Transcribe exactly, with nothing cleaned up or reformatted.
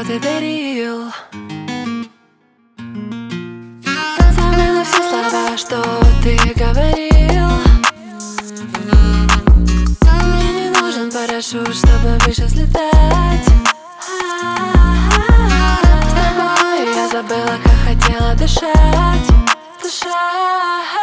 что ты дарил. Я забыла все слова, что ты говорил. Мне не нужен парашют, чтобы выше взлетать. С тобой я забыла, как хотела дышать, дышать.